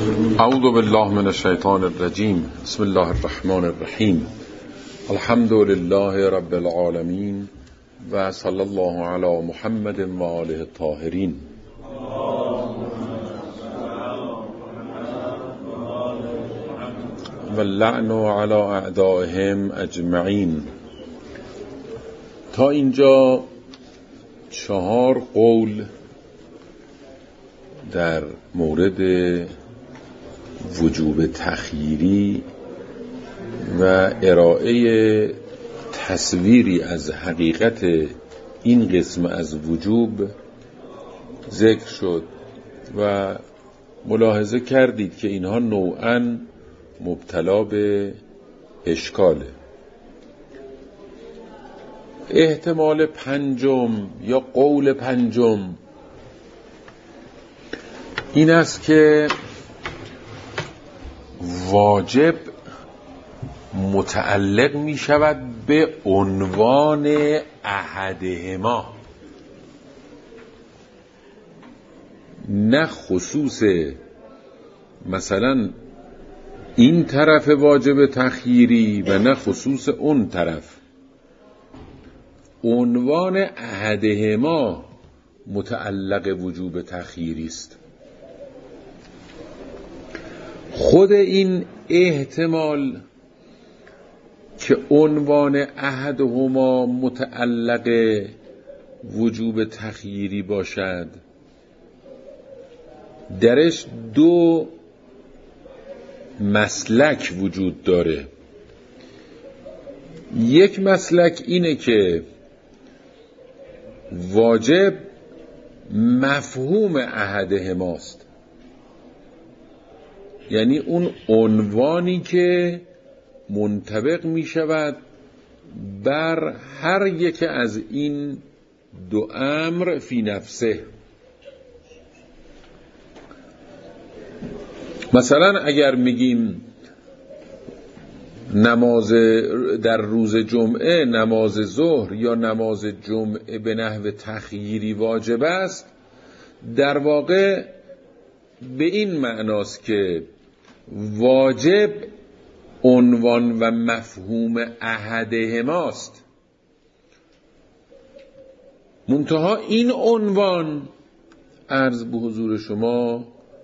اعوذ بالله من الشیطان الرجیم. بسم الله الرحمن الرحیم. الحمد لله رب العالمین و صلی الله علی محمد و آله الطاهرین. و اللعن علی اعدائهم اجمعین. تا اینجا 4 قول در مورد وجوب تخییری و ارائه تصویری از حقیقت این قسم از وجوب ذکر شد و ملاحظه کردید که اینها نوعاً مبتلا به اشکاله. احتمال پنجم یا قول پنجم این است که واجب متعلق می شود به عنوان احدهما، نه خصوص مثلا این طرف واجب تخییری و نه خصوص اون طرف. عنوان احدهما متعلق وجوب تخییری است. خود این احتمال که عنوان احدهما متعلق وجوب تخییری باشد، درش 2 مسلک وجود داره. یک مسلک اینه که واجب مفهوم احدهماست، یعنی اون عنوانی که منطبق می شود بر هر یک از این 2 امر فی نفسه. مثلا اگر میگیم نماز در روز جمعه، نماز ظهر یا نماز جمعه به نحو تخییری واجب است، در واقع به این معناست که واجب عنوان و مفهوم احدهماست. منتها این عنوان عرض به حضور شما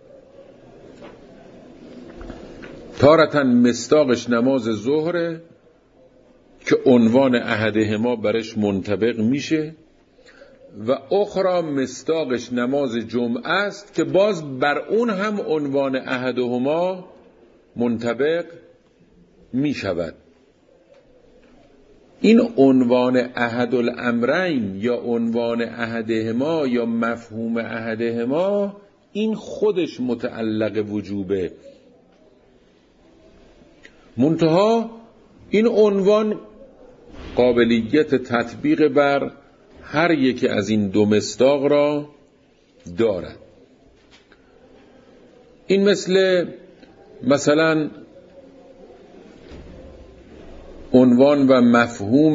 تارةً مصداقش نماز ظهره که عنوان احدهما برش منطبق میشه و اخرى مصداقش نماز جمعه است که باز بر اون هم عنوان احدهما منطبق می شود. این عنوان احد الامرین یا عنوان احدهما یا مفهوم احدهما، این خودش متعلق وجوبه. منتها این عنوان قابلیت تطبیق بر هر یک از این 2 مصداق را دارد. این مثلا عنوان و مفهوم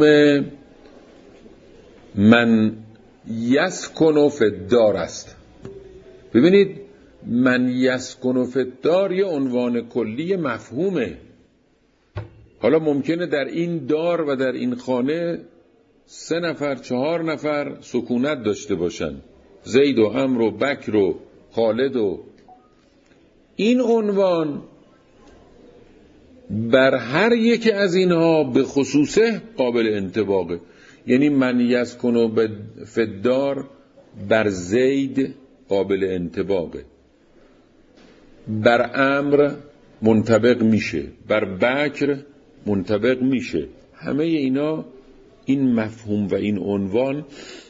من یسکن فی الدار است. ببینید، من یسکن فی الدار یه عنوان کلی مفهومه. حالا ممکنه در این دار و در این خانه 3 نفر 4 نفر سکونت داشته باشن، زید و عمرو و بکر و خالد و این عنوان بر هر یک از اینها به خصوصه قابل انطباقه. یعنی من یسکن فی الدار بر زید قابل انطباقه، بر عمرو منطبق میشه، بر بکر منطبق میشه. همه اینا این مفهوم و این عنوان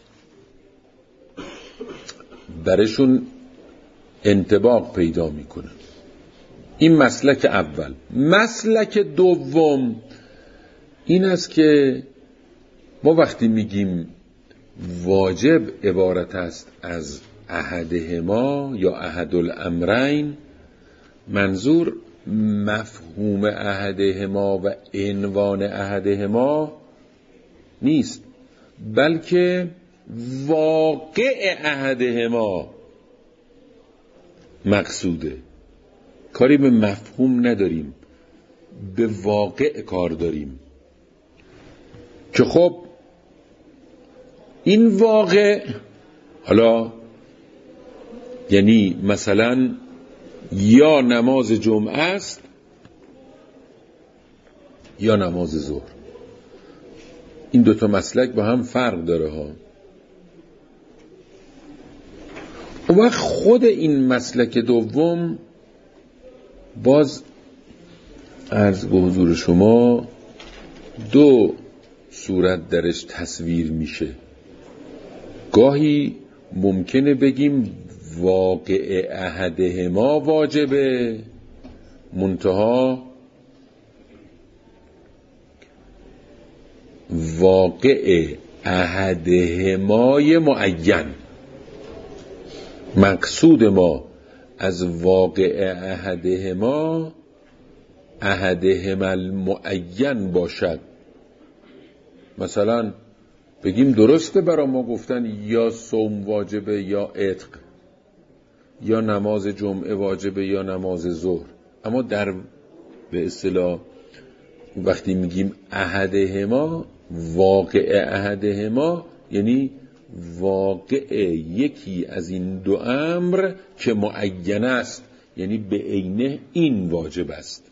برشون انطباق پیدا میکنه. این مسلک اول. مسلک دوم این است که ما وقتی میگیم واجب عبارت است از احدهما یا احد الامرین، منظور مفهوم احدهما و عنوان احدهما نیست، بلکه واقع احدهما مقصوده. کاری به مفهوم نداریم، به واقع کار داریم که خب این واقع حالا یعنی مثلا یا نماز جمعه است یا نماز ظهر. این دوتا مسلک با هم فرق داره ها. و خود این مسلک دوم باز عرض به حضور شما دو صورت درش تصویر میشه. گاهی ممکنه بگیم واقع احدهما واجبه، منتها واقع احدهمای معین. مقصود ما از واقع احدهما المعین باشد. مثلا بگیم درسته برای ما گفتن یا صوم واجبه یا عتق، یا نماز جمعه واجبه یا نماز ظهر، اما در به اصطلاح وقتی میگیم احدهما، واقع احدهما یعنی واقع یکی از این دو امر که معین است، یعنی به عینه این واجب است.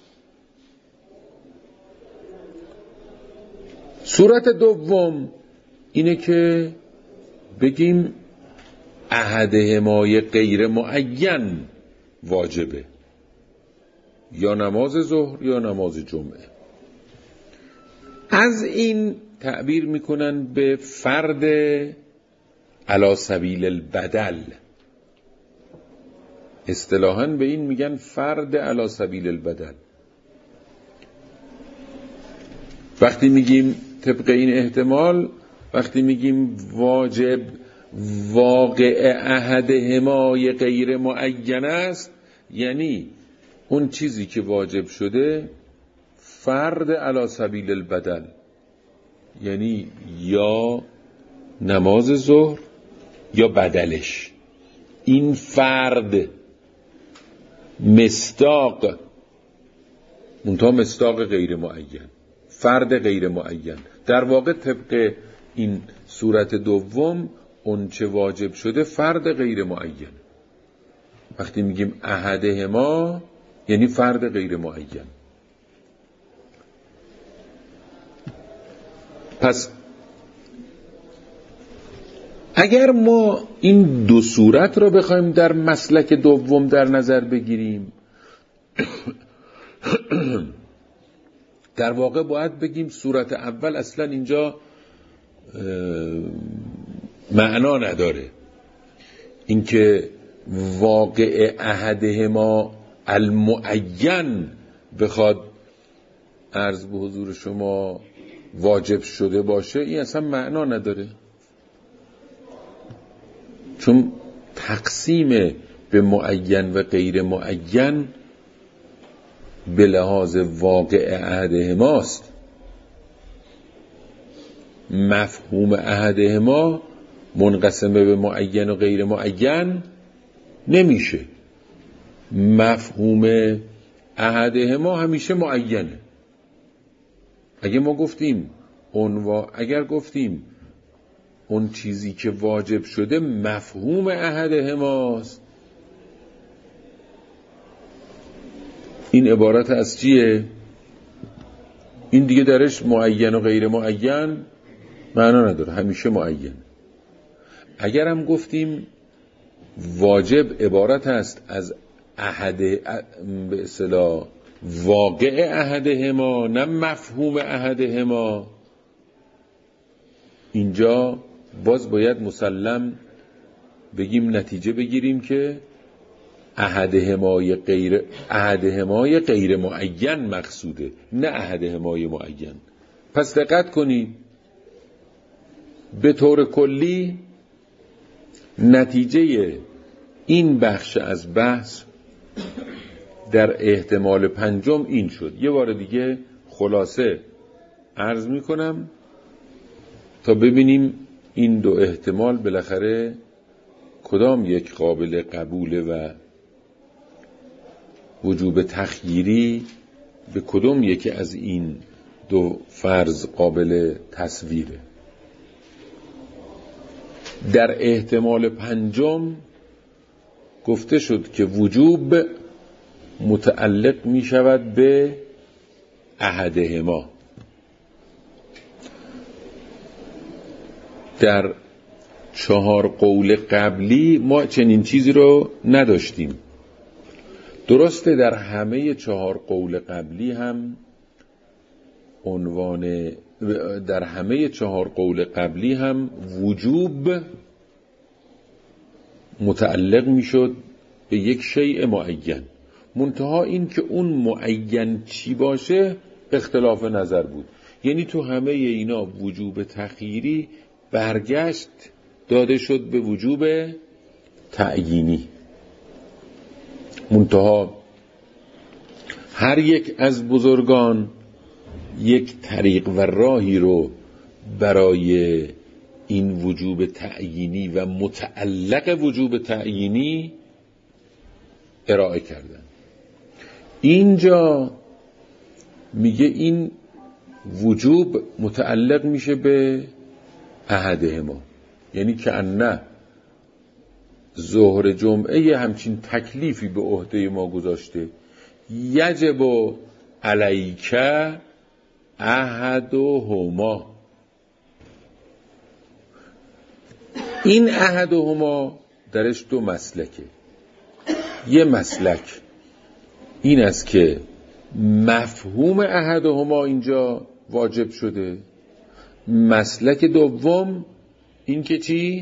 صورت دوم اینه که بگیم احدهمای غیر معین واجبه، یا نماز ظهر یا نماز جمعه. از این تعبیر میکنن به فرد علی سبیل البدل. اصطلاحاً به این میگن فرد علی سبیل البدل. وقتی میگیم طبق این احتمال، وقتی میگیم واجب واقع احدهمای غیر معین است، یعنی اون چیزی که واجب شده فرد علی سبیل البدل، یعنی یا نماز ظهر یا بدلش. این فرد مصداق، منتها مصداق غیر معین، فرد غیر معین. در واقع طبق این صورت دوم اون چه واجب شده فرد غیر معین. وقتی میگیم احدهما یعنی فرد غیر معین. پس اگر ما این دو صورت رو بخوایم در مسلک دوم در نظر بگیریم، در واقع باید بگیم صورت اول اصلا اینجا معنا نداره. اینکه واقع احدهما المعین بخواد عرض به حضور شما واجب شده باشه، این اصلا معنا نداره، چون تقسیم به معین و غیر معین به لحاظ واقع احدهماست. مفهوم احدهما منقسم به معین و غیر معین نمیشه. مفهوم احدهما همیشه معینه. اگر گفتیم اون چیزی که واجب شده مفهوم احدهماست، این عبارت از چیه؟ این دیگه درش معین و غیر معین معنا نداره، همیشه معین. اگر هم گفتیم واجب عبارت است از به اصطلاح واقع احدهما نه مفهوم احدهما، اینجا باز باید مسلم بگیم نتیجه بگیریم که احدهمای غیر معین مقصوده، نه احدهمای معین. پس دقت کنید، به طور کلی نتیجه این بخش از بحث در احتمال پنجم این شد. یه بار دیگه خلاصه عرض میکنم تا ببینیم این دو احتمال بالاخره کدام یک قابل قبوله و وجوب تخییری به کدوم یکی از این دو فرض قابل تصویره؟ در احتمال پنجم گفته شد که وجوب متعلق می شود به احدهما. در 4 قول قبلی ما چنین چیزی رو نداشتیم. درسته در همه 4 قول قبلی هم در همه 4 قول قبلی هم وجوب متعلق میشد به یک شیء معین، منتها این که اون معین چی باشه اختلاف نظر بود. یعنی تو همه اینا وجوب تخییری برگشت داده شد به وجوب تعیینی، منتها هر یک از بزرگان یک طریق و راهی رو برای این وجوب تعیینی و متعلق وجوب تعیینی ارائه کردن. اینجا میگه این وجوب متعلق میشه به احدهما، یعنی که نه ظهر جمعه همچین تکلیفی به عهده ما گذاشته، یجب علیک احدهما. این احدهما درش 2 مسلکه. یه مسلک این است که مفهوم احدهما اینجا واجب شده، مسلک دوم این که چی؟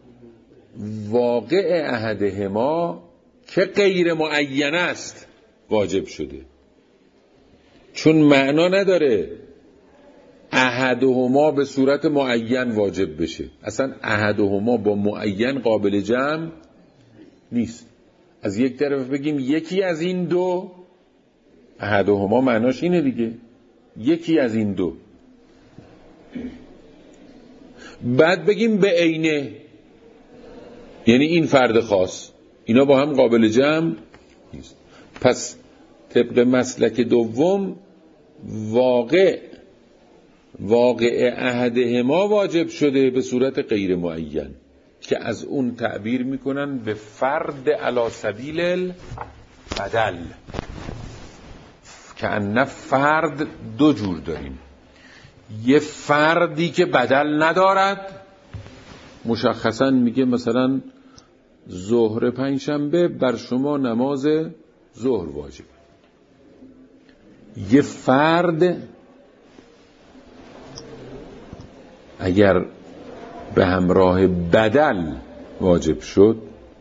واقع احدهما که غیر معین است واجب شده. چون معنا نداره احدهما به صورت معین واجب بشه، اصلا احدهما با معین قابل جمع نیست. از یک طرف بگیم یکی از این دو، احدهما معناش اینه دیگه، یکی از این دو. بعد بگیم به عینه، یعنی این فرد خاص، اینا با هم قابل جمع نیست. پس طبق مسلک دوم واقع احدهما واجب شده به صورت غیر معین که از اون تعبیر میکنن به فرد علی سبیل البدل، که ان فرد 2 جور داریم. یه فردی که بدل ندارد، مشخصا میگه مثلا ظهر 5 شنبه بر شما نماز ظهر واجب. یه فرد اگر به همراه بدل واجب شد،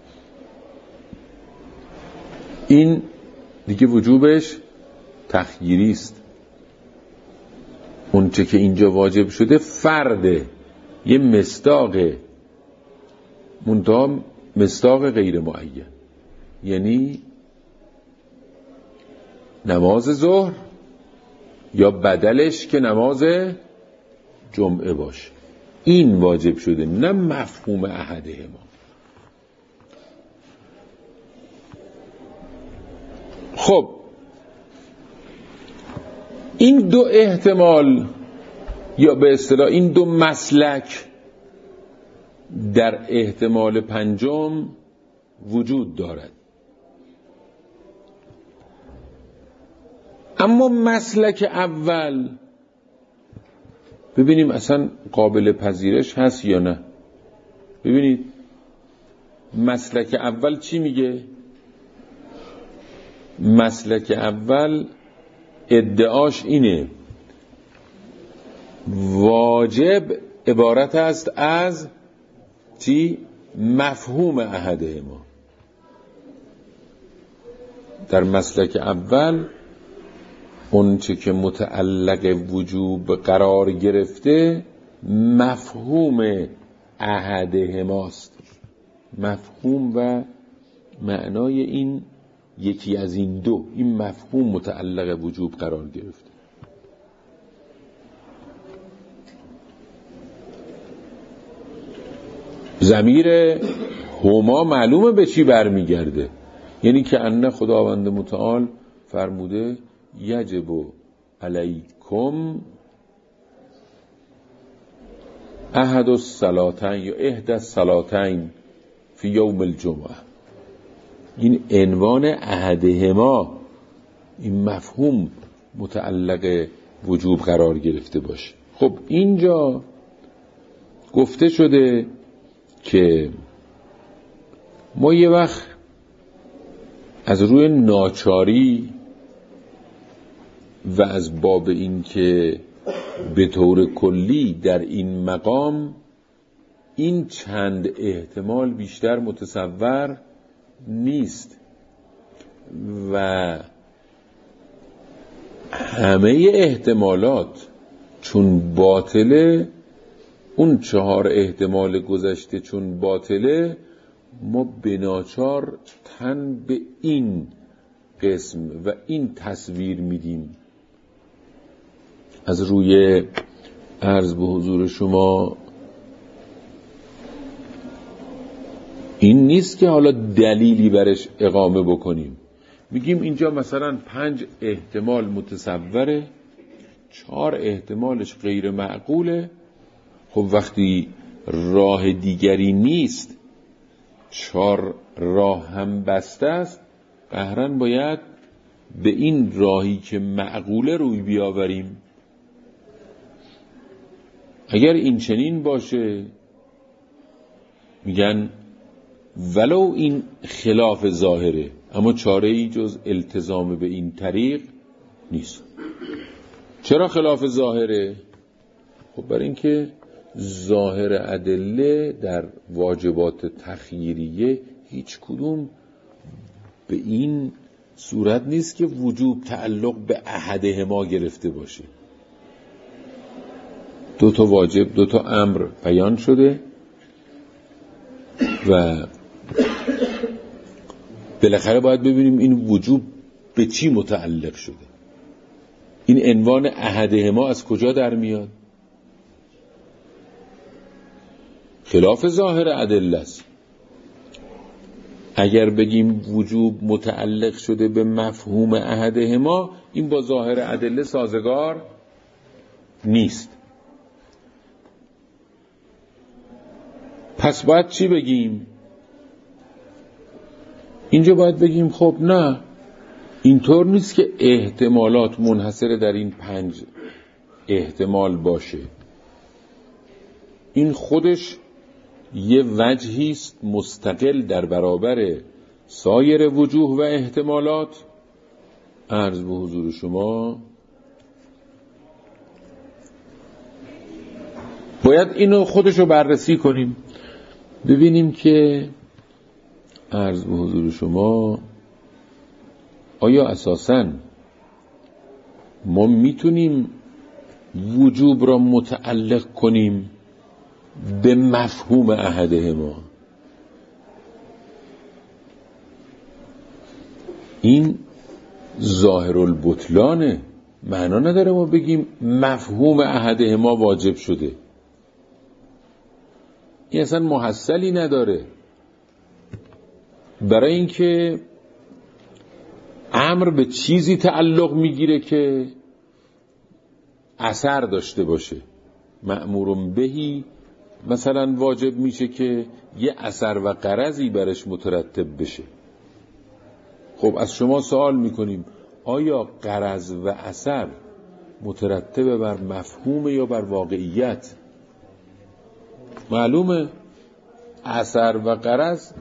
این دیگه وجوبش تخییری است. اون چه که اینجا واجب شده فرده، یه مصداقه، منتها مصداق غیر معین، یعنی نماز ظهر یا بدلش که نماز جمعه باشه، این واجب شده، نه مفهوم احدهما. خب این 2 احتمال یا به اصطلاح این 2 مسلک در احتمال پنجم وجود دارد. اما مسلک اول ببینیم اصلا قابل پذیرش هست یا نه. ببینید مسلک اول چی میگه؟ مسلک اول ادعاش اینه واجب عبارت است از چی؟ مفهوم احدهما. در مسلک اول اون چه که متعلق وجوب قرار گرفته مفهوم احدهماست. مفهوم و معنای این یکی از این دو، این مفهوم متعلق وجوب قرار گرفته. ضمیر هما معلومه به چی برمیگرده؟ یعنی که ان خداوند متعال فرموده یجب علیکم احد الصلاتین یا احدى الصلاتین فی یوم الجمعه. این عنوان احدهما، این مفهوم متعلق وجوب قرار گرفته باشه. خب اینجا گفته شده که ما یه وقت از روی ناچاری و از باب این که به طور کلی در این مقام این چند احتمال بیشتر متصور نیست و همه احتمالات چون باطله، اون 4 احتمال گذشته چون باطله، ما بناچار تن به این قسم و این تصویر میدیم. از روی عرض به حضور شما این نیست که حالا دلیلی برش اقامه بکنیم، میگیم اینجا مثلا 5 احتمال متصوره، 4 احتمالش غیر معقوله. خب وقتی راه دیگری نیست، 4 راه هم بسته است، قهرن باید به این راهی که معقوله روی بیاوریم. اگر این چنین باشه میگن ولو این خلاف ظاهره، اما چاره ای جز التزام به این طریق نیست. چرا خلاف ظاهره؟ خب برای اینکه ظاهر ادله در واجبات تخییریه هیچ کدوم به این صورت نیست که وجوب تعلق به احدهما گرفته باشه. 2 تا واجب 2 تا امر بیان شده و بالاخره باید ببینیم این وجوب به چی متعلق شده. این عنوان احدهما از کجا در میاد؟ خلاف ظاهر ادله است. اگر بگیم وجوب متعلق شده به مفهوم احدهما، این با ظاهر ادله سازگار نیست. پس باید چی بگیم؟ اینجا باید بگیم خب نه، اینطور نیست که احتمالات منحصر در این 5 احتمال باشه. این خودش یه وجهی است مستقل در برابر سایر وجوه و احتمالات. عرض به حضور شما باید اینو خودشو بررسی کنیم، ببینیم که عرض به حضور شما آیا اساساً ما میتونیم وجوب را متعلق کنیم به مفهوم احدهما؟ این ظاهر البطلانه، معنا نداره ما بگیم مفهوم احدهما واجب شده. این اصلا محصلی نداره، برای اینکه امر به چیزی تعلق میگیره که اثر داشته باشه. مأمور بهی مثلا واجب میشه که یه اثر و غرضی برش مترتب بشه. خب از شما سوال میکنیم آیا غرض و اثر مترتب بر مفهوم یا بر واقعیت؟ معلومه اثر و غرض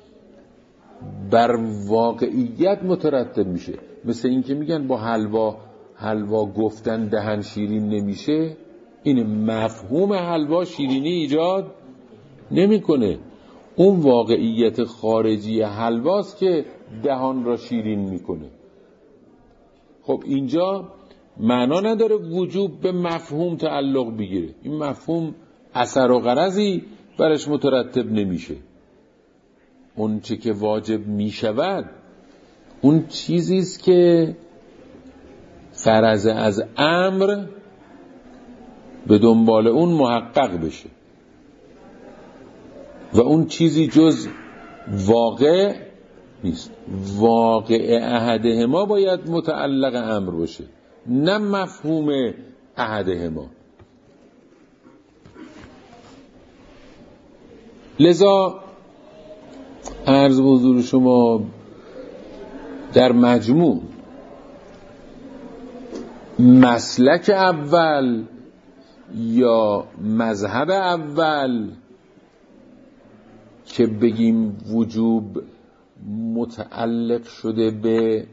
بر واقعیت مترتب میشه. مثل این که میگن با حلوا گفتن دهن شیرین نمیشه، این مفهوم حلوا شیرینی ایجاد نمیکنه، اون واقعیت خارجی حلواست که دهان را شیرین میکنه. خب اینجا معنا نداره وجوب به مفهوم تعلق بگیره، این مفهوم اثر و غرضی برش مترتب نمیشه. اون چه که واجب میشود اون چیزیست که فرض از امر به دنبال اون محقق بشه و اون چیزی جز واقع نیست. واقع احدهما باید متعلق امر باشه، نه مفهوم احدهما. لذا عرض به حضور شما در مجموع مسلک اول یا مذهب اول که بگیم وجوب متعلق شده به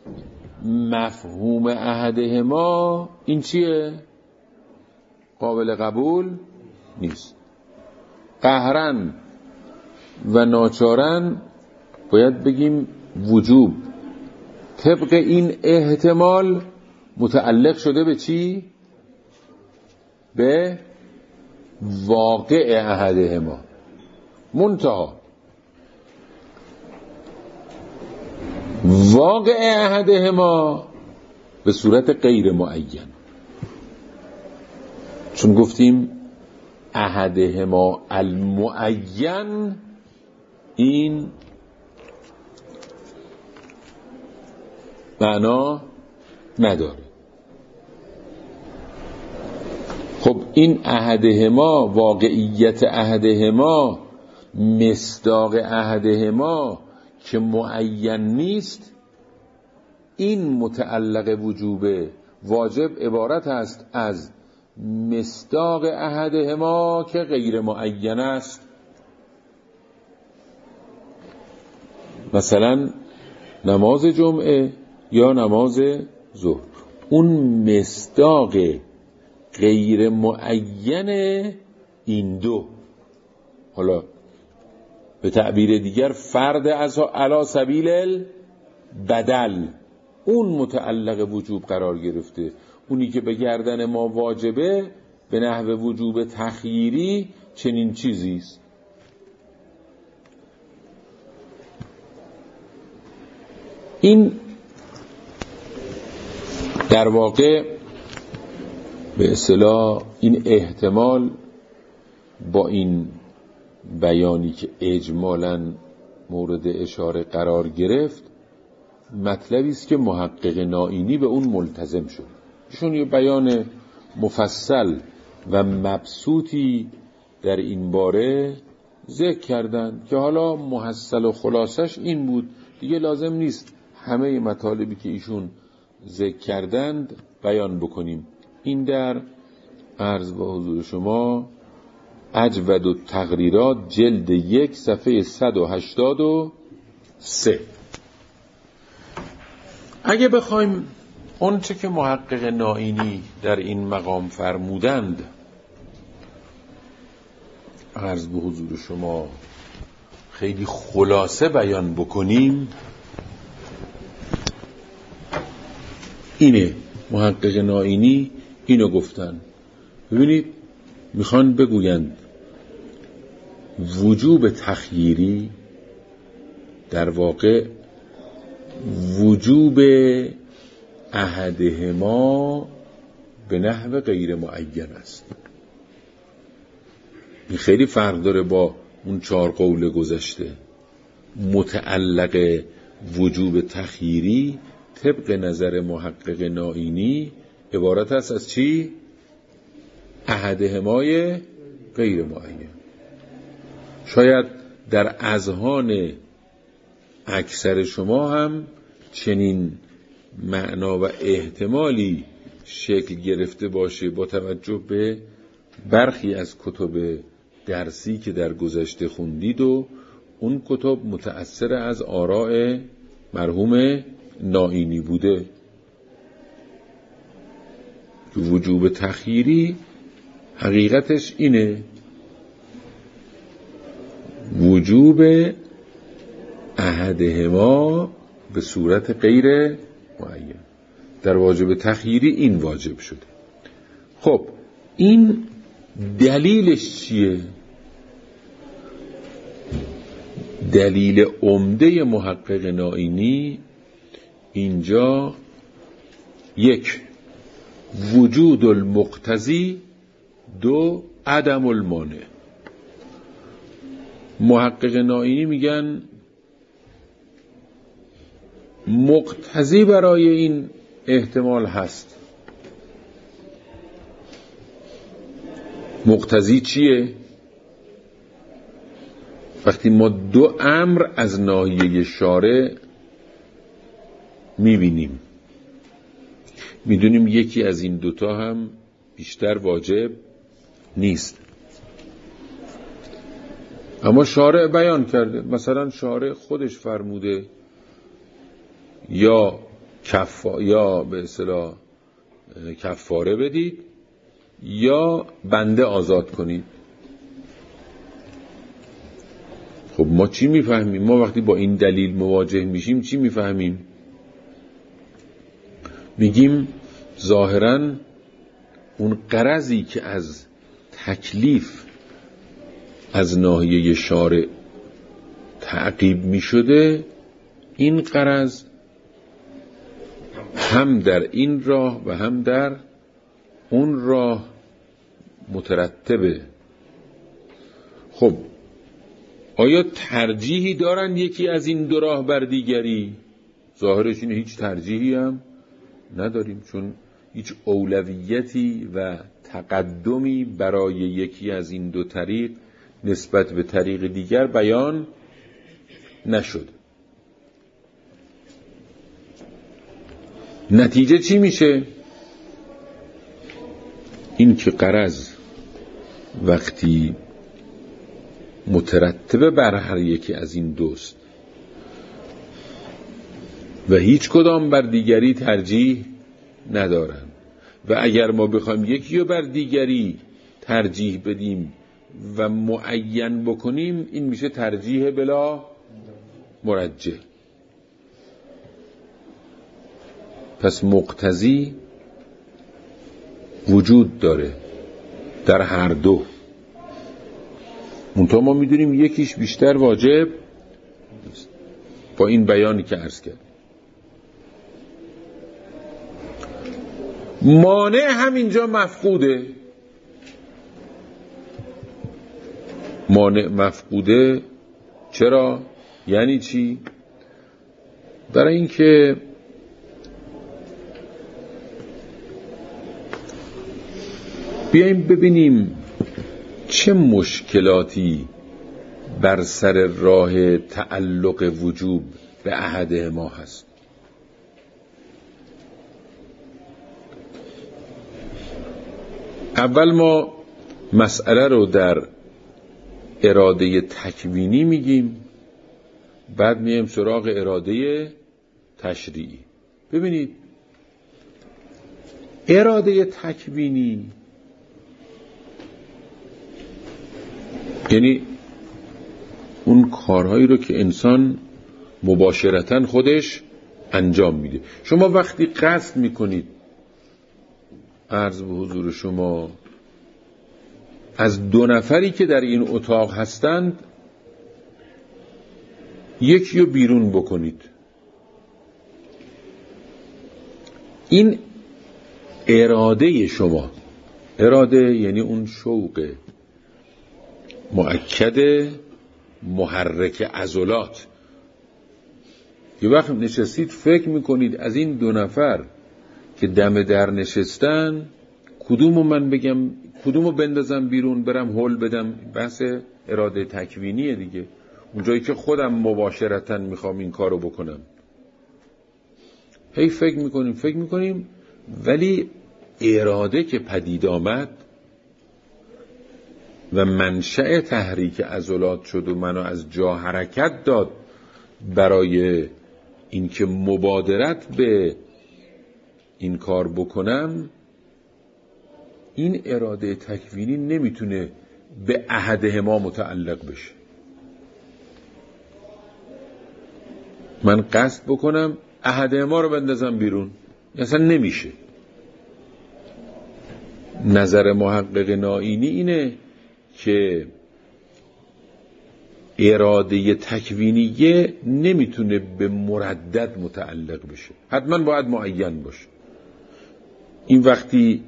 مفهوم احدهما، این چیه؟ قابل قبول نیست. قهرن و ناچارن باید بگیم وجوب طبق این احتمال متعلق شده به چی؟ به واقع احدهما. منتها واقع احدهما به صورت غیر معین، چون گفتیم احدهما المعین این معنا نداره. خب این احدهما، واقعیت احدهما، مصداق احدهما که معین نیست، این متعلق وجوب واجب عبارت است از مصداق احدهما که غیر معین است. مثلا نماز جمعه یا نماز ظهر، اون مصداق غیر معین این دو، حالا به تعبیر دیگر فرد از علی سبیل بدل، اون متعلق وجوب قرار گرفته. اونی که به گردن ما واجبه به نحو وجوب تخییری چنین چیزی است. این در واقع به اصطلاح این احتمال با این بیانی که اجمالاً مورد اشاره قرار گرفت مطلبی است که محقق نائینی به اون ملتزم شد. ایشون یه بیان مفصل و مبسوطی در این باره ذکر کردن که حالا محصل و خلاصش این بود، دیگه لازم نیست همه مطالبی که ایشون ذکر کردند بیان بکنیم. این در عرض به حضور شما اجود التقریرات جلد 1 صفحه 183. اگه بخوایم اون چه که محقق نائینی در این مقام فرمودند عرض به حضور شما خیلی خلاصه بیان بکنیم، اینه محقق نائینی اینو گفتن. ببینید میخوان بگویند وجوب تخییری در واقع وجوب احدهما به نحو غیر معین است. این خیلی فرق داره با اون 4 قول گذشته. متعلق وجوب تخییری طبق نظر محقق نائینی عبارت است از چی؟ احدهمای غیر معین. شاید در اذهان اکثر شما هم چنین معنا و احتمالی شکل گرفته باشه با توجه به برخی از کتب درسی که در گذشته خوندید و اون کتب متأثر از آراء مرحوم نائینی بوده. وجوب تخییری حقیقتش اینه، وجوب احدهما به صورت غیر معین. در واجب تخییری این واجب شده. خب این دلیلش چیه؟ دلیل عمده محقق نائینی اینجا 1 وجود المقتضی، 2 عدم المانع. محقق نائینی میگن مقتضی برای این احتمال هست. مقتضی چیه؟ وقتی ما دو امر از ناحیه شارع میبینیم، میدونیم یکی از این دوتا هم بیشتر واجب نیست، اما شارع بیان کرده. مثلا شارع خودش فرموده یا به اصطلاح کفاره بدید یا بنده آزاد کنید. خب ما چی میفهمیم؟ ما وقتی با این دلیل مواجه میشیم چی میفهمیم؟ میگیم ظاهراً اون غرضی که از تکلیف از ناحیه شارع تعقیب میشده، این غرض هم در این راه و هم در اون راه مترتبه. خب آیا ترجیحی دارن یکی از این دو راه بر دیگری؟ ظاهرش اینه هیچ ترجیحی هم نداریم، چون هیچ اولویتی و تقدمی برای یکی از این دو طریق نسبت به طریق دیگر بیان نشد. نتیجه چی میشه؟ این که غرض وقتی مترتبه بر هر یکی از این دوست و هیچ کدام بر دیگری ترجیح ندارن، و اگر ما بخوایم یکی رو بر دیگری ترجیح بدیم و معین بکنیم، این میشه ترجیح بلا مرجح. پس مقتضی وجود داره در هر دو، منتها ما میدونیم یکیش بیشتر واجب نیست با این بیانی که عرض کرد. مانع همینجا مفقوده. مانع مفقوده چرا؟ یعنی چی؟ برای اینکه بیاییم ببینیم چه مشکلاتی بر سر راه تعلق وجوب به احد ما هست. اول ما مسئله رو در اراده تکوینی میگیم، بعد میایم سراغ اراده تشریعی. ببینید اراده تکوینی یعنی اون کارهایی رو که انسان مباشرتاً خودش انجام میده. شما وقتی قصد میکنید، عرض به حضور شما، از دو نفری که در این اتاق هستند یکی رو بیرون بکنید، این اراده شما، اراده یعنی اون شوق مؤکد محرک عضلات. یه وقت نشستید فکر میکنید از این دو نفر که دم در نشستن کدومو من بگم، کدومو بندازم بیرون برم هول بدم. بحث اراده تکوینیه دیگه، اونجایی که خودم مباشرتاً میخوام این کارو بکنم. هی فکر میکنیم ولی اراده که پدید آمد و منشأ تحریک عضلات شد و منو از جا حرکت داد برای اینکه مبادرت به این کار بکنم، این اراده تکوینی نمیتونه به احدهما متعلق بشه. من قصد بکنم احدهما رو بندازم بیرون، اصلا نمیشه. نظر محقق نائینی اینه که اراده تکوینیه نمیتونه به مردد متعلق بشه، حتما باید معین باشه. این وقتی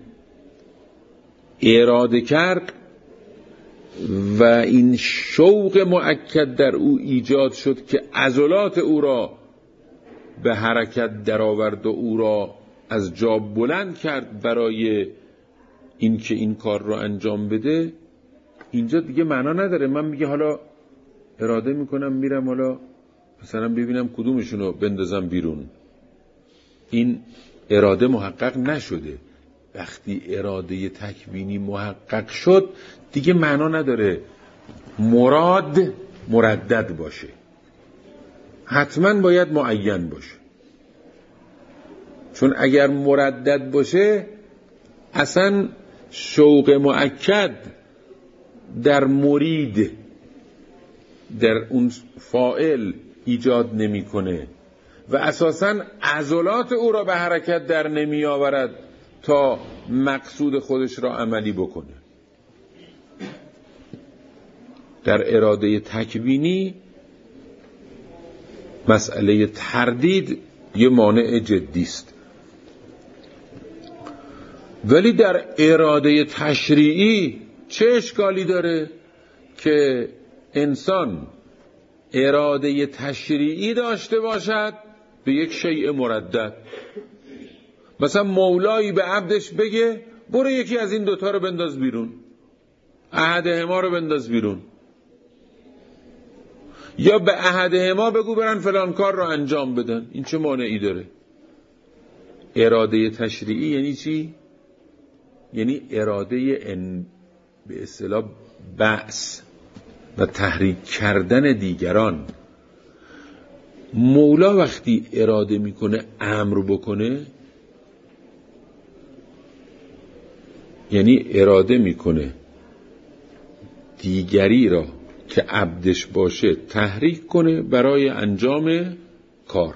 اراده کرد و این شوق مؤکد در او ایجاد شد که عضلات او را به حرکت درآورد و او را از جا بلند کرد برای اینکه این کار رو انجام بده، اینجا دیگه معنا نداره. من میگه حالا اراده میکنم میرم حالا مثلا ببینم کدومشونو بندازم بیرون. این اراده محقق نشده. وقتی اراده تکوینی محقق شد دیگه معنا نداره مراد مردد باشه، حتما باید معین باشه. چون اگر مردد باشه اصلا شوق مؤکد در مرید، در اون فاعل ایجاد نمیکنه و اساساً عضلات او را به حرکت در نمی آورد تا مقصود خودش را عملی بکنه. در اراده تکوینی مسئله تردید یه مانع جدی است. ولی در اراده تشریعی چه اشکالی داره که انسان اراده تشریعی داشته باشد به یک شیء مردد؟ مثلا مولایی به عبدش بگه برو یکی از این دوتا رو بنداز بیرون، احدهما رو بنداز بیرون، یا به احدهما بگو برن فلان کار رو انجام بدن. این چه مانعی داره؟ اراده تشریعی یعنی چی؟ یعنی اراده به اصطلاح بعث و تحریک کردن دیگران. مولا وقتی اراده میکنه امر بکنه، یعنی اراده میکنه دیگری را که عبدش باشه تحریک کنه برای انجام کار.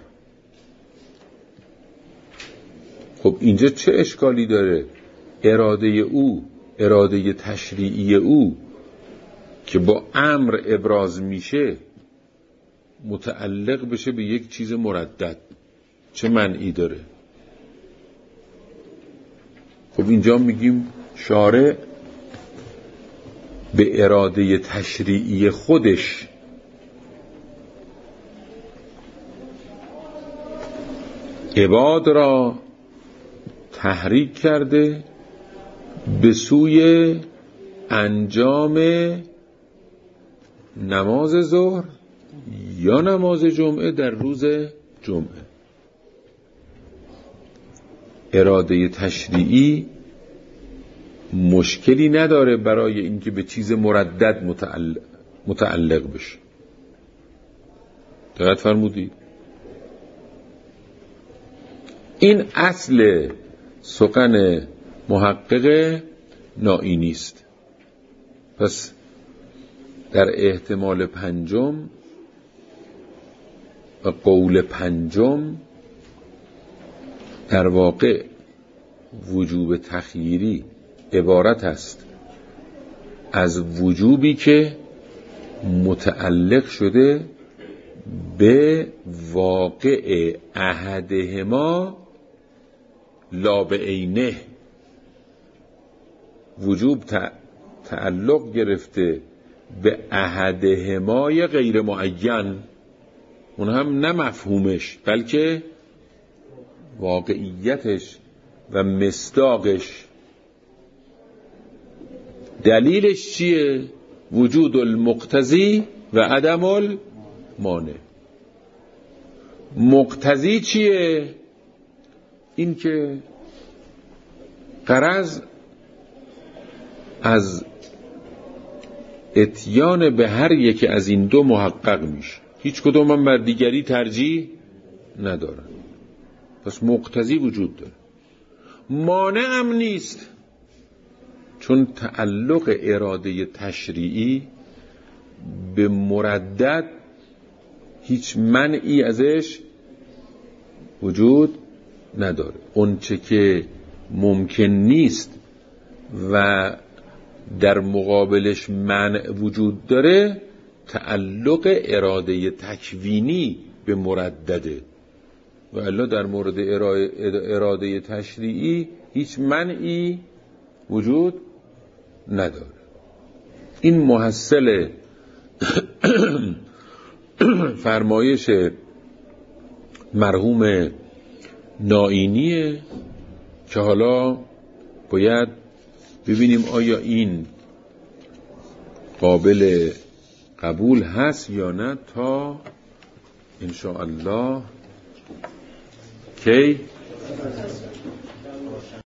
خب اینجا چه اشکالی داره؟ اراده او، اراده تشریعی او که با امر ابراز میشه متعلق بشه به یک چیز مردد، چه منعی داره؟ خب اینجا میگیم شارع به اراده تشریعی خودش عباد را تحریک کرده به سوی انجام نماز ظهر یا نماز جمعه در روز جمعه. اراده تشریعی مشکلی نداره برای اینکه به چیز مردد متعلق بشه. دقت فرمودید؟ این اصل سخن محقق نائینی است. پس در احتمال پنجم و قول پنجم در واقع وجوب تخییری عبارت است از وجوبی که متعلق شده به واقع احدهما لا به عینه. وجوب تعلق گرفته به احدهمای غیر معین، اون هم نه مفهومش بلکه واقعیتش و مصداقش. دلیلش چیه؟ وجود المقتضی و عدم المانع. مقتضی چیه؟ این که غرض از اتیان به هر یکی از این دو محقق میشه، هیچ کدوم هم بر دیگری ترجیح ندارن. پس مقتضی وجود داره، مانع هم نیست، چون تعلق اراده تشریعی به مردد هیچ منعی ازش وجود نداره. اون چه که ممکن نیست و در مقابلش منع وجود داره تعلق اراده تکوینی به مردده، و الا در مورد اراده تشریعی هیچ منعی وجود نداره. این محصل فرمایش مرحوم نائینیه که حالا باید ببینیم آیا این قابل قبول هست یا نه تا انشاءالله کی